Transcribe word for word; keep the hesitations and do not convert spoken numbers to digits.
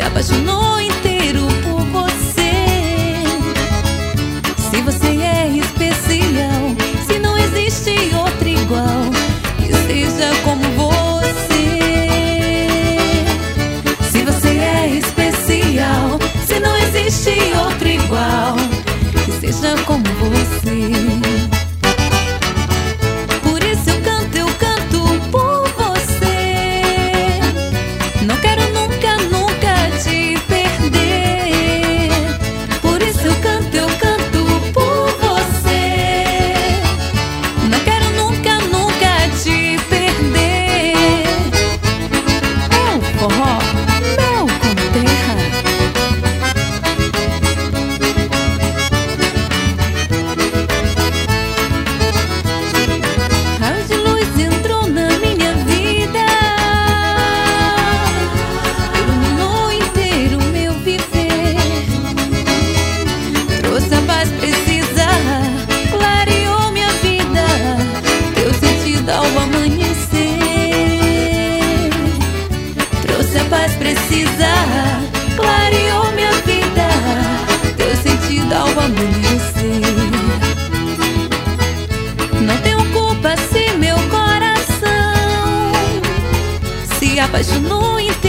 apaixonou inteiro por você. Se você é especial, se não existe outro igual que seja como você. Se você é especial, se não existe outro igual que seja como você. Por isso eu canto, eu canto por você. Não quero nunca, nunca te perder. Por isso eu canto, eu canto por você. Não quero nunca, nunca te perder. É o forró, mel com terra. Raio de luz entrou na minha vida, iluminou inteiro meu viver. Trouxe a paz precisa, clareou minha vida, deu sentido ao amanhecer. Trouxe a paz precisa, clareou minha vida, deu sentido ao amanhecer. Não tenho culpa se meu coração se apaixonou inteiro